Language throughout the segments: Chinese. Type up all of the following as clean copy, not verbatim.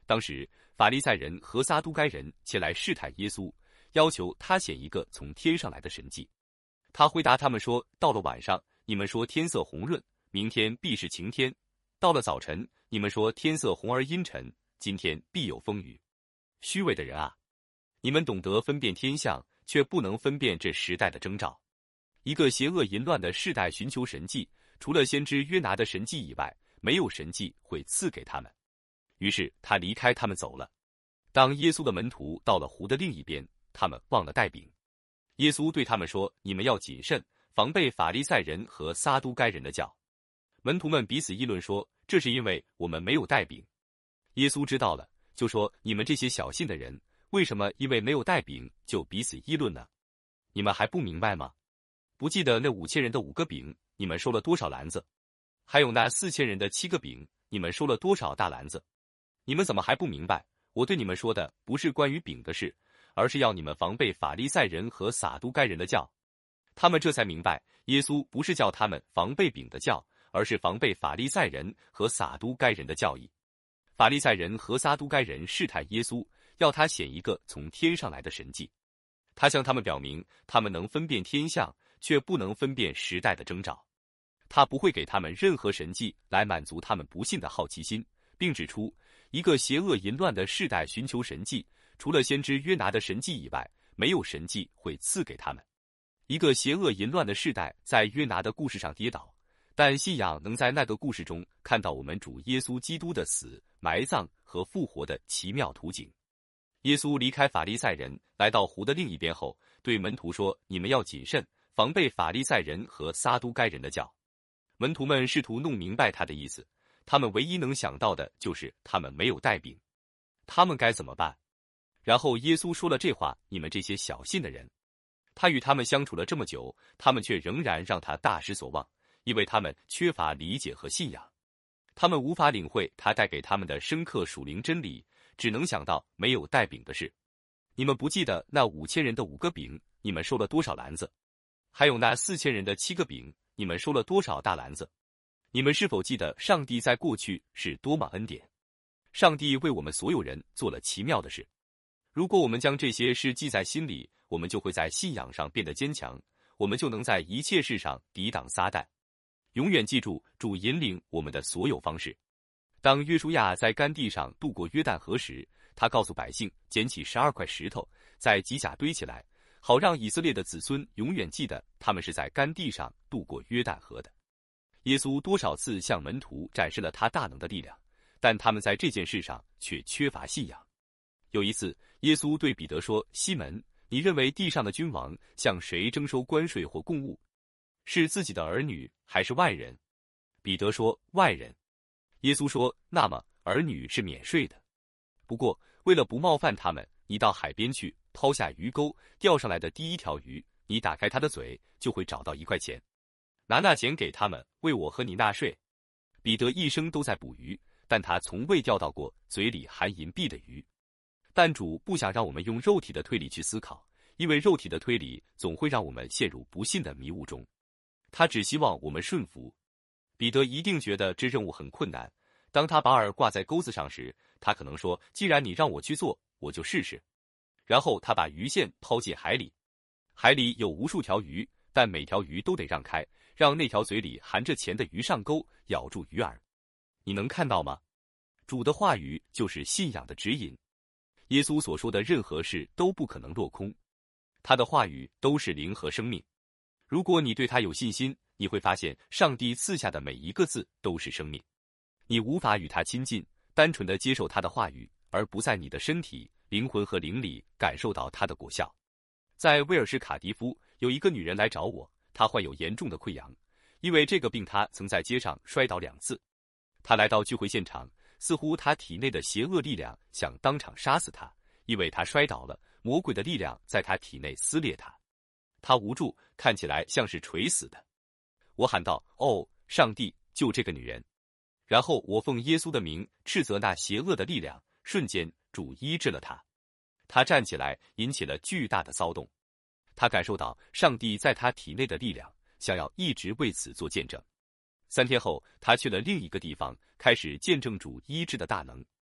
当时法利赛人和撒都该人前来试探耶稣，要求他显一个从天上来的神迹。他回答他们说，到了晚上，你们说天色红润，明天必是晴天；到了早晨，你们说天色红而阴沉，今天必有风雨。虚伪的人啊，你们懂得分辨天象，却不能分辨这时代的征兆。一个邪恶淫乱的世代寻求神迹，除了先知约拿的神迹以外，没有神迹会赐给他们。于是他离开他们走了。当耶稣的门徒到了湖的另一边，他们忘了带饼。耶稣对他们说，你们要谨慎，防备法利赛人和撒都该人的教。门徒们彼此议论说，这是因为我们没有带饼。耶稣知道了，就说，你们这些小信的人，为什么因为没有带饼就彼此议论呢？你们还不明白吗？不记得那5000人的5个饼，你们收了多少篮子？还有那4000人的7个饼，你们收了多少大篮子？你们怎么还不明白？我对你们说的不是关于饼的事，而是要你们防备法利赛人和撒都该人的教。他们这才明白，耶稣不是叫他们防备饼的教，而是防备法利赛人和撒都该人的教义。法利赛人和撒都该人试探耶稣，要他显一个从天上来的神迹。他向他们表明，他们能分辨天象，却不能分辨时代的征兆。他不会给他们任何神迹来满足他们不信的好奇心，并指出，一个邪恶淫乱的世代寻求神迹，除了先知约拿的神迹以外，没有神迹会赐给他们。一个邪恶淫乱的世代在约拿的故事上跌倒，但信仰能在那个故事中看到我们主耶稣基督的死、埋葬和复活的奇妙图景。耶稣离开法利赛人，来到湖的另一边后，对门徒说，你们要谨慎，防备法利赛人和撒都该人的教。门徒们试图弄明白他的意思，他们唯一能想到的就是他们没有带饼，他们该怎么办？然后耶稣说了这话，你们这些小信的人。他与他们相处了这么久，他们却仍然让他大失所望，因为他们缺乏理解和信仰。他们无法领会他带给他们的深刻属灵真理，只能想到没有带饼的事。你们不记得那5000人的5个饼，你们收了多少篮子？还有那4000人的7个饼，你们收了多少大篮子？你们是否记得上帝在过去是多么恩典？上帝为我们所有人做了奇妙的事。如果我们将这些事记在心里，我们就会在信仰上变得坚强，我们就能在一切事上抵挡撒旦。永远记住主引领我们的所有方式。当约书亚在干地上渡过约旦河时，他告诉百姓捡起12块石头，在吉甲堆起来，好让以色列的子孙永远记得他们是在干地上渡过约旦河的。耶稣多少次向门徒展示了他大能的力量，但他们在这件事上却缺乏信仰。有一次，耶稣对彼得说，西门，你认为地上的君王向谁征收关税或供物？是自己的儿女还是外人？彼得说，外人。耶稣说，那么儿女是免税的。不过为了不冒犯他们，你到海边去，抛下鱼钩，钓上来的第一条鱼，你打开它的嘴，就会找到1块钱，拿那钱给他们，为我和你纳税。彼得一生都在捕鱼，但他从未钓到过嘴里含银币的鱼。但主不想让我们用肉体的推理去思考，因为肉体的推理总会让我们陷入不幸的迷雾中。他只希望我们顺服。彼得一定觉得这任务很困难。当他把饵挂在钩子上时，他可能说，既然你让我去做，我就试试。然后他把鱼线抛进海里，海里有无数条鱼，但每条鱼都得让开，让那条嘴里含着钱的鱼上钩，咬住鱼饵。你能看到吗？主的话语就是信仰的指引。耶稣所说的任何事都不可能落空，他的话语都是灵和生命。如果你对他有信心，你会发现上帝赐下的每一个字都是生命。你无法与他亲近，单纯的接受他的话语，而不在你的身体、灵魂和灵里感受到他的果效。在威尔士卡迪夫，有一个女人来找我，她患有严重的溃疡，因为这个病她曾在街上摔倒2次。她来到聚会现场，似乎她体内的邪恶力量想当场杀死她，因为她摔倒了，魔鬼的力量在她体内撕裂她。她无助，看起来像是垂死的。我喊道，哦，上帝，救这个女人！然后我奉耶稣的名斥责那邪恶的力量，瞬间主医治了她。她站起来，引起了巨大的骚动。她感受到上帝在她体内的力量，想要一直为此做见证。3天后，她去了另一个地方，开始见证主医治的大能。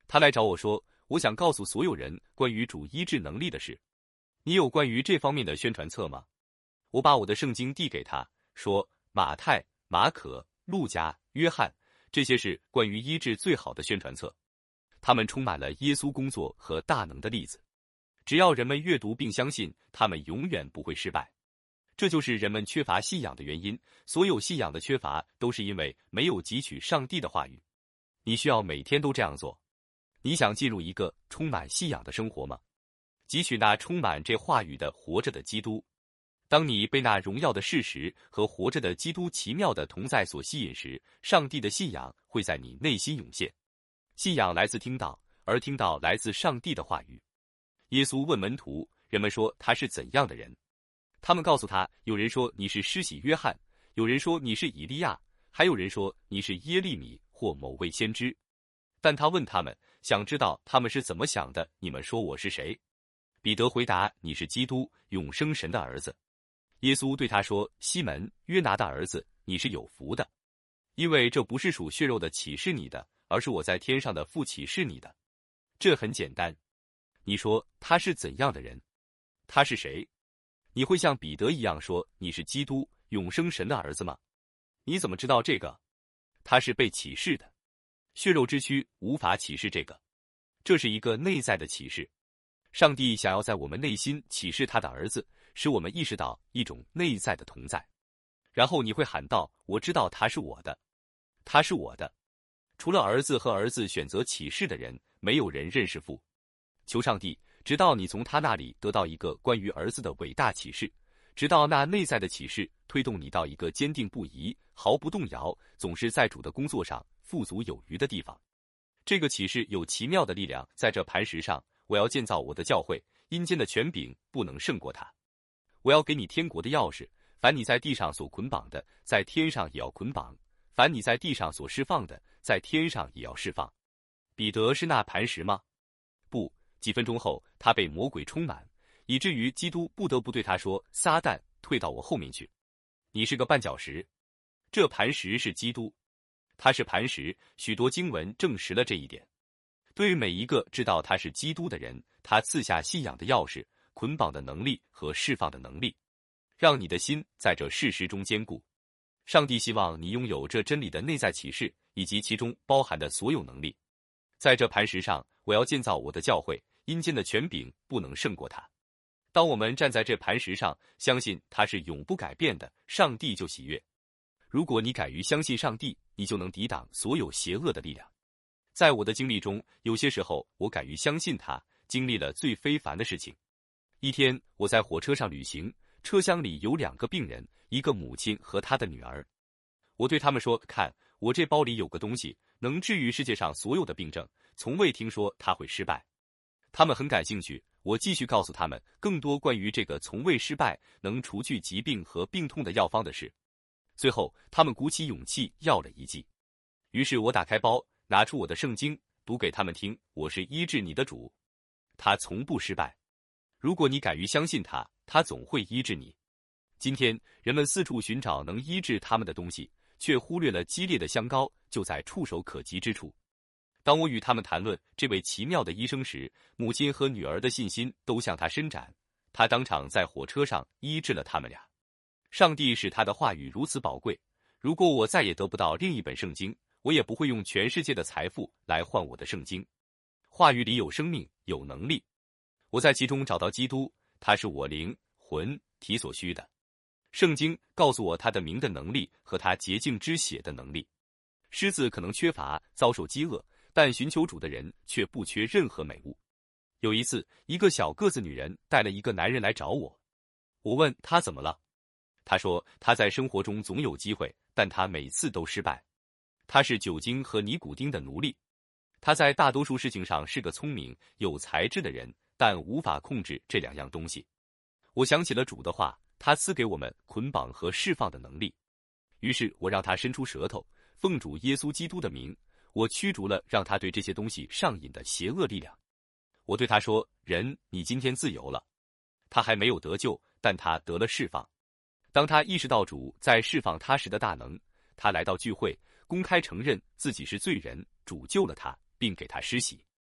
他来找我说，我想告诉所有人关于主医治能力的事。你有关于这方面的宣传册吗？我把我的圣经递给他，说马太、马可、路加、约翰，这些是关于医治最好的宣传册。他们充满了耶稣工作和大能的例子。只要人们阅读并相信，他们永远不会失败。这就是人们缺乏信仰的原因。所有信仰的缺乏都是因为没有汲取上帝的话语。你需要每天都这样做。你想进入一个充满信仰的生活吗？汲取那充满这话语的活着的基督。当你被那荣耀的事实和活着的基督奇妙的同在所吸引时，上帝的信仰会在你内心涌现。信仰来自听到，而听到来自上帝的话语。耶稣问门徒，人们说他是怎样的人？他们告诉他，有人说你是施洗约翰，有人说你是以利亚，还有人说你是耶利米或某位先知。但他问他们，想知道他们是怎么想的，你们说我是谁？彼得回答，你是基督，永生神的儿子。耶稣对他说，西门，约拿的儿子，你是有福的，因为这不是属血肉的启示你的，而是我在天上的父启示你的。这很简单。你说他是怎样的人？他是谁？你会像彼得一样说你是基督，永生神的儿子吗？你怎么知道这个？他是被启示的。血肉之躯无法启示这个，这是一个内在的启示。上帝想要在我们内心启示他的儿子，使我们意识到一种内在的同在。然后你会喊道，我知道他是我的，他是我的。除了儿子和儿子选择启示的人，没有人认识父。求上帝，直到你从他那里得到一个关于儿子的伟大启示，直到那内在的启示推动你到一个坚定不移、毫不动摇，总是在主的工作上富足有余的地方。这个启示有奇妙的力量，在这磐石上，我要建造我的教会，阴间的权柄不能胜过它。我要给你天国的钥匙，凡你在地上所捆绑的，在天上也要捆绑；凡你在地上所释放的，在天上也要释放。彼得是那磐石吗？不。几分钟后，他被魔鬼充满，以至于基督不得不对他说，撒旦，退到我后面去，你是个绊脚石。这磐石是基督，他是磐石，许多经文证实了这一点。对于每一个知道他是基督的人，他赐下信仰的钥匙、捆绑的能力和释放的能力，让你的心在这事实中坚固。上帝希望你拥有这真理的内在启示，以及其中包含的所有能力。在这磐石上，我要建造我的教会，阴间的权柄不能胜过它。当我们站在这磐石上，相信它是永不改变的，上帝就喜悦。如果你敢于相信上帝，你就能抵挡所有邪恶的力量。在我的经历中，有些时候我敢于相信他，经历了最非凡的事情。一天，我在火车上旅行，车厢里有2个病人，一个母亲和她的女儿。我对他们说，看，我这包里有个东西，能治愈世界上所有的病症，从未听说它会失败。他们很感兴趣，我继续告诉他们更多关于这个从未失败、能除去疾病和病痛的药方的事。最后，他们鼓起勇气要了一剂。于是我打开包，拿出我的圣经，读给他们听，我是医治你的主，他从不失败。如果你敢于相信他，他总会医治你。今天，人们四处寻找能医治他们的东西，却忽略了激烈的香膏就在触手可及之处。当我与他们谈论这位奇妙的医生时，母亲和女儿的信心都向他伸展，他当场在火车上医治了他们俩。上帝使他的话语如此宝贵，如果我再也得不到另一本圣经，我也不会用全世界的财富来换我的圣经。话语里有生命，有能力，我在其中找到基督，他是我灵魂体所需的。圣经告诉我他的名的能力和他洁净之血的能力。狮子可能缺乏，遭受饥饿，但寻求主的人却不缺任何美物。有一次，一个小个子女人带了一个男人来找我，我问他怎么了，他说他在生活中总有机会，但他每次都失败。他是酒精和尼古丁的奴隶。他在大多数事情上是个聪明有才智的人，但无法控制这2样东西。我想起了主的话，他赐给我们捆绑和释放的能力。于是我让他伸出舌头，奉主耶稣基督的名，我驱逐了让他对这些东西上瘾的邪恶力量。我对他说，人，你今天自由了。他还没有得救，但他得了释放。当他意识到主在释放他时的大能，他来到聚会，公开承认自己是罪人，主救了他，并给他施洗。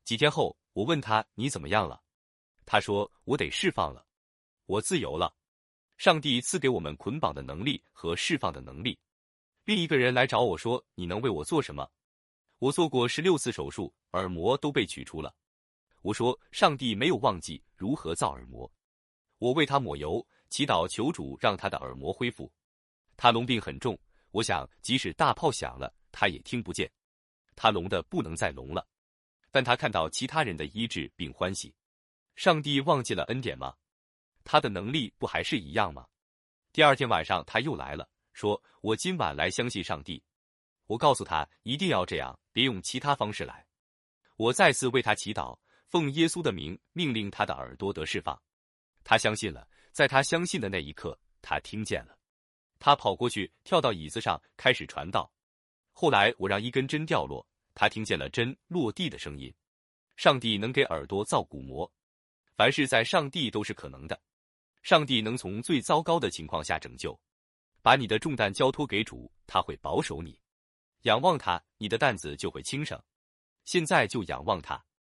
几天后，我问他你怎么样了？他说我得释放了，我自由了。上帝赐给我们捆绑的能力和释放的能力。另一个人来找我说，你能为我做什么？我做过16次手术，耳膜都被取出了。我说上帝没有忘记如何造耳膜。我为他抹油，祈祷求主让他的耳膜恢复。他聋病很重，我想即使大炮响了，他也听不见。他聋得不能再聋了，但他看到其他人的医治并欢喜。上帝忘记了恩典吗？他的能力不还是一样吗？第二天晚上他又来了，说我今晚来相信上帝。我告诉他一定要这样，别用其他方式来。我再次为他祈祷，奉耶稣的名命令他的耳朵得释放。他相信了，在他相信的那一刻，他听见了。他跑过去，跳到椅子上，开始传道。后来我让一根针掉落，他听见了针落地的声音。上帝能给耳朵造骨膜，凡事在上帝都是可能的。上帝能从最糟糕的情况下拯救。把你的重担交托给主，他会保守你。仰望他，你的担子就会轻省。现在就仰望他。